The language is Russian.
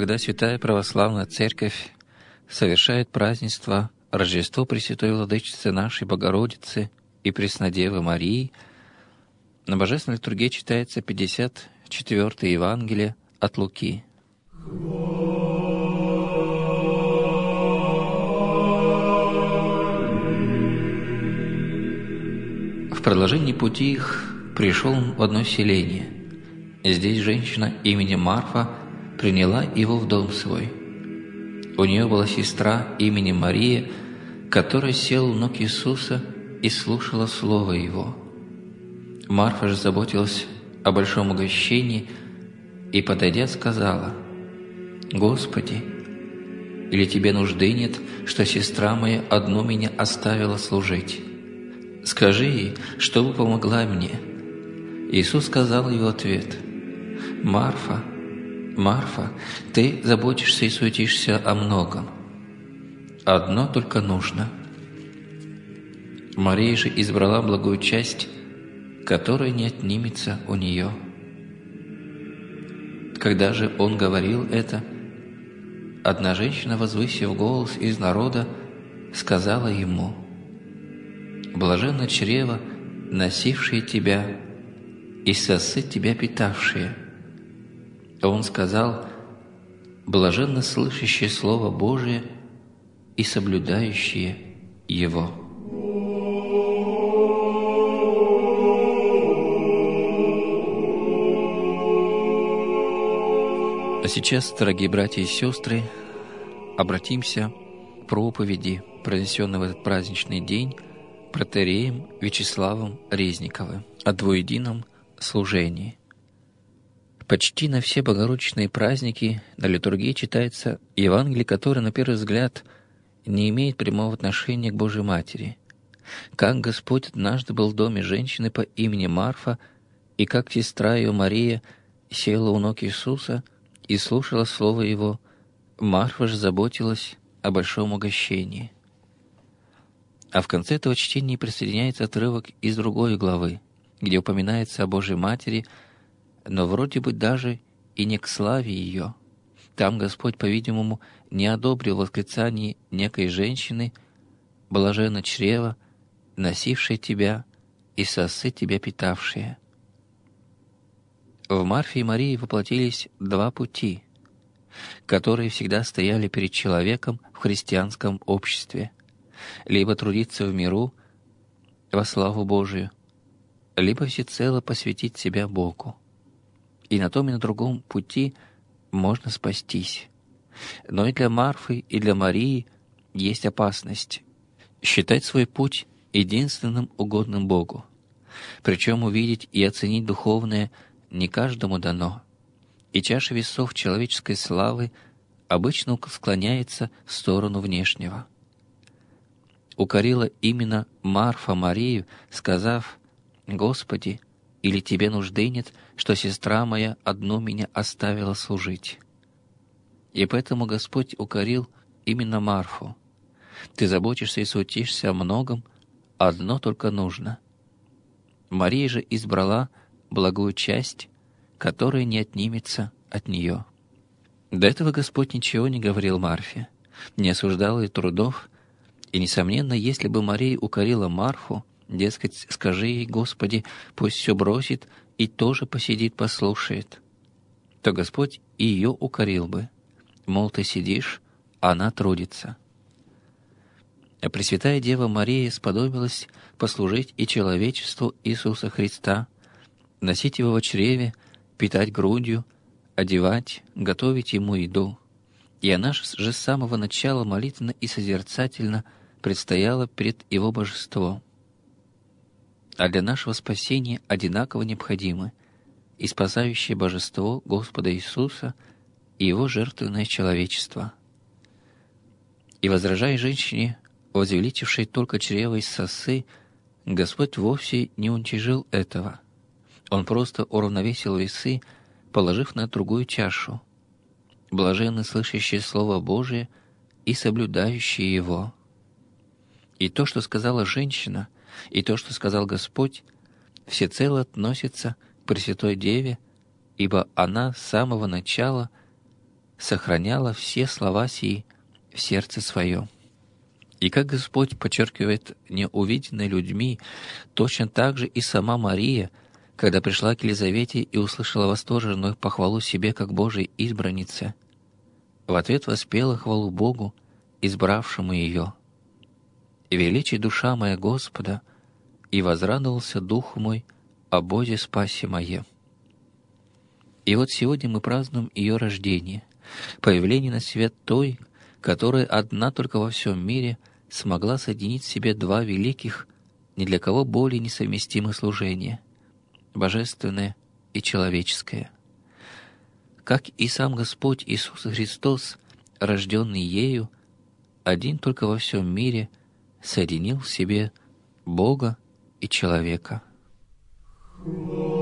когда Святая Православная Церковь совершает празднество Рождество Пресвятой Владычицы нашей Богородицы и Преснодевы Марии, на Божественной литургии читается 54-е Евангелие от Луки. В продолжении пути их пришел он в одно селение. Здесь женщина именем Марфа приняла его в дом свой. У нее была сестра именем Мария, которая села у ног Иисуса и слушала слово Его. Марфа же заботилась о большом угощении и, подойдя, сказала: «Господи, или тебе нужды нет, что сестра моя одну меня оставила служить? Скажи ей, чтобы помогла мне». Иисус сказал ей в ответ: «Марфа, Марфа, ты заботишься и суетишься о многом. Одно только нужно». Мария же избрала благую часть, которая не отнимется у нее. Когда же он говорил это, одна женщина, возвысив голос из народа, сказала ему: «Блаженно чрево, носившее тебя, и сосы тебя питавшие». А он сказал: «Блаженно слышащие Слово Божие и соблюдающие его». А сейчас, дорогие братья и сестры, обратимся к проповеди, произнесенной в этот праздничный день протоиереем Вячеславом Резниковым о двуедином служении. Почти на все богородичные праздники на литургии читается Евангелие, которое, на первый взгляд, не имеет прямого отношения к Божьей Матери. Как Господь однажды был в доме женщины по имени Марфа, и как сестра ее Мария села у ног Иисуса и слушала слово Его, Марфа же заботилась о большом угощении. А в конце этого чтения присоединяется отрывок из другой главы, где упоминается о Божьей Матери, но вроде бы даже и не к славе ее. Там Господь, по-видимому, не одобрил восклицание некой женщины: «Блаженно чрево, носившее тебя, и сосы тебя питавшие». В Марфе и Марии воплотились два пути, которые всегда стояли перед человеком в христианском обществе: либо трудиться в миру во славу Божию, либо всецело посвятить себя Богу. И на том и на другом пути можно спастись. Но и для Марфы, и для Марии есть опасность считать свой путь единственным угодным Богу. Причем увидеть и оценить духовное не каждому дано, и чаша весов человеческой славы обычно склоняется в сторону внешнего. Укорила именно Марфа Марию, сказав: «Господи, или тебе нужды нет, что сестра моя одну меня оставила служить?» И поэтому Господь укорил именно Марфу: «Ты заботишься и суетишься о многом, одно только нужно». Мария же избрала благую часть, которая не отнимется от нее. До этого Господь ничего не говорил Марфе, не осуждал ее трудов, и, несомненно, если бы Мария укорила Марфу, дескать, скажи ей: «Господи, пусть все бросит и тоже посидит, послушает», то Господь и ее укорил бы: мол, ты сидишь, а она трудится. А Пресвятая Дева Мария сподобилась послужить и человечеству Иисуса Христа, носить Его во чреве, питать грудью, одевать, готовить Ему еду. И она же с самого начала молитвенно и созерцательно предстояла перед Его божеством. А для нашего спасения одинаково необходимы и спасающее божество Господа Иисуса и Его жертвенное человечество. И, возражая женщине, возвеличившей только чрево из сосы, Господь вовсе не уничижил этого. Он просто уравновесил весы, положив на другую чашу: «Блаженны слышащие Слово Божие и соблюдающие его». И то, что сказала женщина, и то, что сказал Господь, всецело относится к Пресвятой Деве, ибо она с самого начала сохраняла все слова сии в сердце своем. И как Господь подчеркивает неувиденное людьми, точно так же и сама Мария, когда пришла к Елизавете и услышала восторженную похвалу себе как Божией избраннице, в ответ воспела хвалу Богу, избравшему ее. «Величи душа моя Господа, и возрадовался дух мой о Боге спасе моем». И вот сегодня мы празднуем ее рождение, появление на свет той, которая одна только во всем мире смогла соединить в себе два великих, ни для кого более несовместимых служения — божественное и человеческое. Как и сам Господь Иисус Христос, рожденный ею, один только во всем мире соединил в себе Бога и человека.